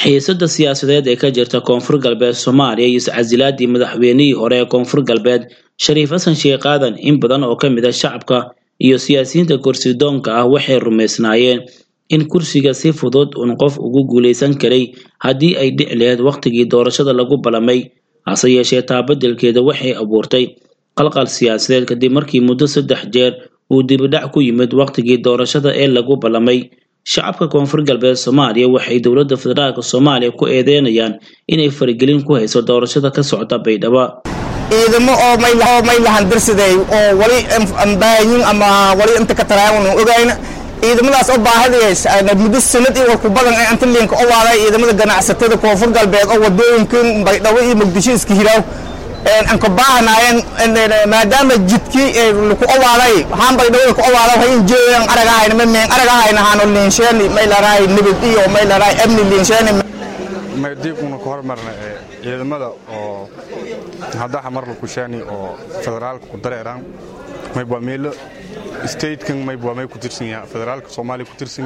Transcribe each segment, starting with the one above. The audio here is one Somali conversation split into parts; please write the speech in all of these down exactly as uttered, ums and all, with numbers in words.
xiisada siyaasadeed ee ka jirta Koonfur Galbeed Soomaaliya iyo iscasilaadii madaxweynihii hore ee Koonfur Galbeed Shariif Xasan Sheekh Aadan in badan oo kamid ah shacabka iyo siyaasiyiinta kursidoonka ah waxay rumeysnaayeen in kursiga si fudud uu qof ugu guuleysan karay hadii ay dhici lahayd waqtigii doorashada lagu balamay hase yeeshee taabadilkeeda waxay abuurtay qalqal siyaasadeed kadib markii muddo saddex jeer uu dib u dhac ku yimid waqtigii doorashada ee lagu balamay shacabka Koonfur Galbeed Soomaaliya waxay dawladda federaalka Soomaaliya ku eedeynayaan inay faragelin ku hayso doorashada ka socota Baydhabo ciidamo oo may laha may lahan dirsaday oo wali ambaayin ama wali inta ka taraawan ogaayna ciidamadaas oo baahadaysa ay muddo sanad iyo ku badan ay inta liinka oo waaday ciidamada ganacsatada Koonfur Galbeed oo wadooyinka Baydhabo iyo Muqdisho iska hiraw aan ka baahanaayeen maadaama jidkii ku awaaday waxaan Baydhabo ku awaaday waxay jeeyaan aragahayna ma meen aragahayna hano liinshaan may laraay nibad iyo may laraay amni liinshaan ma diibuna ku hormarna ciidamada oo hadda xamar ku shaani oo federaalka ku dareeraan may baa meel state kan may baa may ku tirsan yahay federaalka Soomaaliya ku tirsan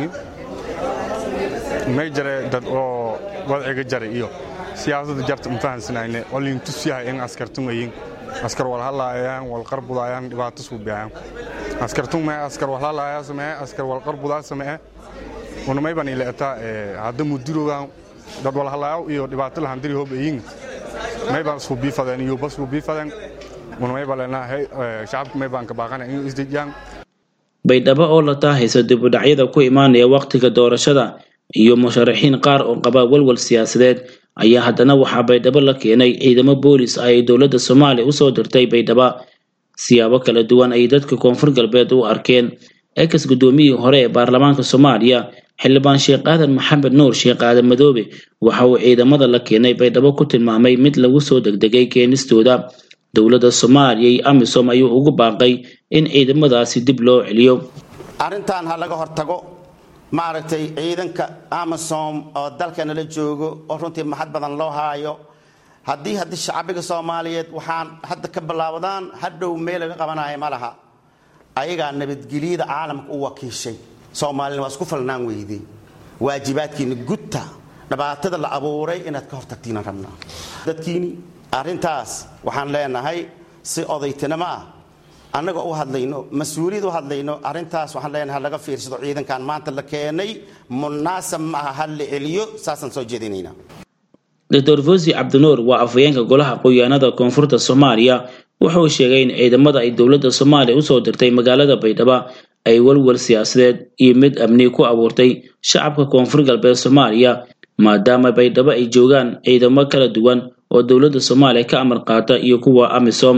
yahay may jare dad oo wadciga jare iyo siyaasadda jarta ma fahansanayne oo liin tusiyahay in askartun ay askar wal halaayaan wal qarbudayaan dhibaato soo bixiyaan askartun ma askar wal halaayaan samee askar wal qarbudaa samee una may baan ilaataa hadda mudirogaan dad wal halaayo iyo dhibaato la handiri hoobayin may baan soo biifadeen iyo bas soo biifadeen una may baan shacabka may baan ka baaqanay in isdijaan Baydhabo oo la taahaysa dib u dhacyada ku imaanaya waqtiga doorashada iyo musharaxiin qaar oo qaba walwal siyaasadeed ayaa haddana waxa Baydhabo la keenay ciidamo boolis ay dawladda Soomaaliya u soo dirtay Baydhabo siyaabo kala duwan ay dadka Koonfur Galbeed u arkeen ex gudoomiyihii hore ee baarlamaanka Soomaaliya xildhibaan Sheekh Aadan Maxamed Nuur Sheekh Aadan Madoobe waxa uu ciidamada la keenay Baydhabo ku tilmaamay mid lagu soo degdegay keenistooda dawladda Soomaaliya iyo AMISOM ayuu ugu baaqay in ciidamadaasi dib loo celiyo arintan ha laga hortago maaragtay ciidanka AMISOM oo dalkana la joogo oo runtii maxad badan loo haayo hadii hadii shacabka Soomaaliyeed waxaan hadda ka bilaawdaan hadhow meel laga qabanayo malaha ayaga nabadgelyada caalamka u wakiishay Soomaaliya waa isku falnaan weeyday waajibaadkiina gudta dhibaatada la abuuray inaad ka hortagtiin rabnaa dadkiini arintaas waxaan leenahay si odaytinimo ah annaga u hadlayno mas'uuliyad u hadlayno arintaas waxaan leenahay laga fiirsado ciidankan maanta la keenay munaasab ma aha hal celiyo saasan soo jeedinayna Doctor Fawzi Abdinuur waa afayeenka golaha qoyaanada Koonfurta Soomaaliya wuxuu sheegay in ciidamada ay dawladda Soomaaliya u soo dirtay magaalada Baydhabo ay walwal siyaasadeed iyo mid amni ku abuurtay shacabka Koonfur Galbeed Soomaaliya maadaama Baydhabo ay joogaan ciidamo kala duwan oo dawladda Soomaaliya ka amar qaata iyo kuwa AMISOM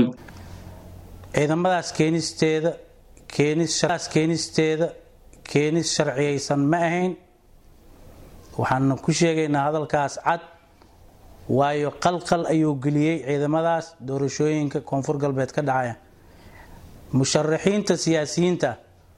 ciidamadaas keenisteeda keenis sharaas keenisteeda keenis sharciyeysan ma ahayn waxaan ku sheegaynaa hadalkaas cad waayo qalqal ayuu geliyay ciidamadaas doorashooyinka Koonfur Galbeed ka dhacaya musharaxiinta siyaasiyiinta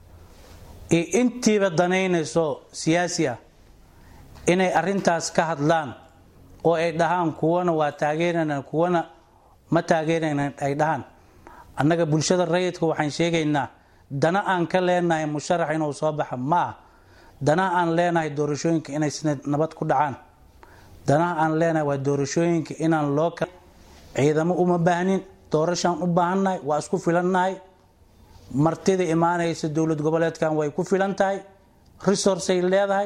ee intiiba danaynayso siyaasi ah inay arintaas ka hadlaan oo ay dhahaan kuwana waa taageerana kuwana ma taageerana ay dhahaan annaga bulshada rayidka waxaan sheegaynaa dana aan ka leenahay musharax inuu soo baxa ma dana aan leenahay doorashooyinka inay nabad ku dhacaan dana aan leenahay waa doorashooyinka inaan loo ka ciidamo uma baahnin doorashaan u baahannahay waa isku filannahay martida imaanaysa dawlad goboleedkan way ku filan tahay resource ay leedahay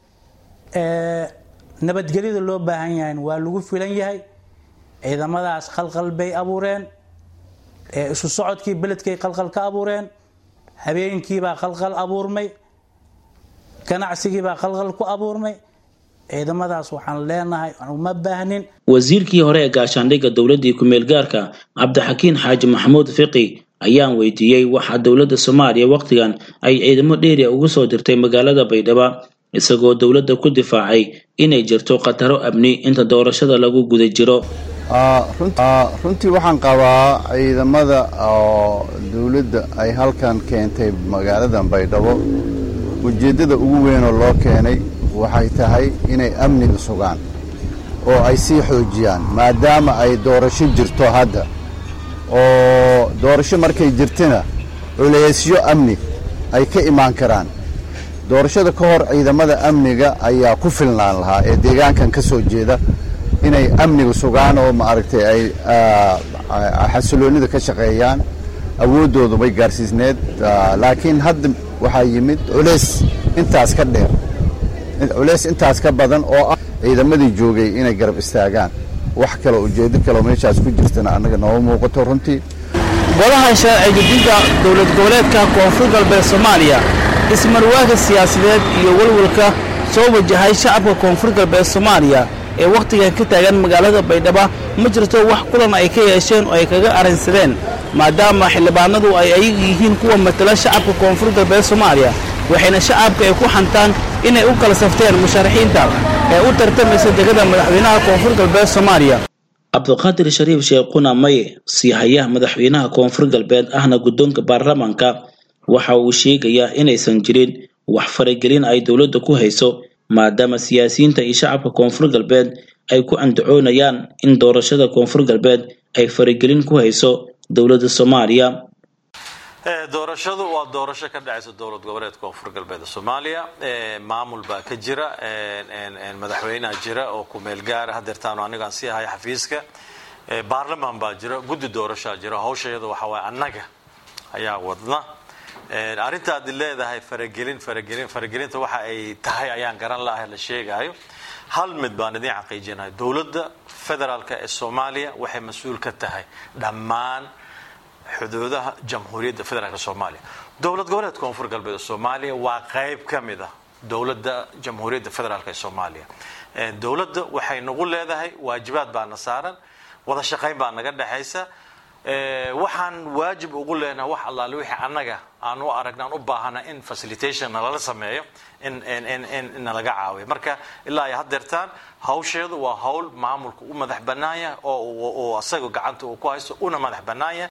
ee nabadgelyada loo baahan yahay waa lagu filan yahay ciidamadaas qalqal bay abuureen ee isu socodkii beledkay qalqal ka abuureen habeenkii baa qalqal abuurmay ganacsigii baa qalqal ku abuurmay ciidamadaas waxaan leenahay uma baahnin wasiirkii hore ee gaashaandhigga dawladda ku meel gaarka Cabdixakiin Xaaji Maxamuud Fiqi ayaan weydiiyay waxa dawladda Soomaaliya waqtigan ay ciidamo dheeri ugu soo dirtay magaalada Baydhabo isagoo dawladda ku difaacay inay jirto qataro amni inta doorashada lagu guda jiro runtii waxaan qabaa ciidamada oo dawladda ay halkan keentay magaalada Baydhabo ujeedada ugu weyn oo loo keenay waxay tahay inay amniga sugaan oo ay sii xoojiyaan maadaama ay doorasho jirto hadda oo doorasho markay jirtana culeysyo amni ay ka imaan karaan doorashada ka hor ciidamada amniga ayaa ku filnaan lahaa ee deegaankan ka soo jeeda inay amniga sugaan oo maaragtay ay xasiloonida ka shaqeeyaan awooddoodu bay gaarsiisneed laakiin hadda waxaa yimid culays intaas ka dheer culays intaas ka badan oo ah ciidamadii joogay inay garab istaagaan wax kale ujeedo kale meeshaas ku jirtana annaga nooma muuqato runtii golaha sharci dejinta dowlad goboleedka koonfur galbeed Soomaaliya ismarwaaga siyaasadeed iyo walwalka soo wajahay shacabka koonfur galbeed Soomaaliya ee waqtigan ka taagan magaalada Baydhabo ma jirto wax kulan ay ka yeesheen oo ay kaga arinsadeen maadaama xildhibaanadu ay ayaga yihiin kuwa matala shacabka koonfur galbeed Soomaaliya waxayna shacabka ay ku xantaan inay u kala safteen musharaxiinta ee u tartamaysa degmada madaxweynaha koonfur galbeed Soomaaliya Abdulqaadir Shariif Sheekuna May siyaha madaxweynaha koonfur galbeed ahna guddoonka baarlamaanka waxa uu sheegayaa inaysan jirin wax faragelin ay dawladda ku hayso maadaama siyaasiyiinta iyo shacabka koonfur galbeed ay ku andacoonayaan in doorashada koonfur galbeed ay faragelin ku hayso dawladda Soomaaliya ee doorashadu waa doorasho ka dhacaysa dawlad goboleedka koonfur galbeed Soomaaliya ee maamul baa ka jira ee madaxweynaha jira oo ku meel gaar ah hadeertaan aniga aan siyahay xafiiska ee baarlamaan baa jira guddi doorasho jira hawsheeda waxa way annaga ayaa wadna ee arinta aad leedahay faragelin faragelin faragelinta waxa ay tahay ayaan garan laahay la sheegayo hal mid baan idin xaqiijinahay dawladda federaalka ee Soomaaliya waxay mas'uul ka tahay dhammaan xuduudaha jamhuuriyadda federaalka Soomaaliya dawlad goboleedka koonfur galbeed Soomaaliya waa qayb kamid ah dawladda jamhuuriyadda federaalka Soomaaliya ee dawladda waxay nagu leedahay waajibaad baan saaran wada shaqayn baan naga dhaxaysa ee waxaan waajib ugu leenahay wax allaale wixii anaga aan u aragnaan u baahana in facilitation la sameeyo in in in in laga caawiyo marka ilaa ay hadeertaan hawsheedu waa hawl maamulku u madax banaaya oo oo asaga gacanta uu ku haysto una madax banaaya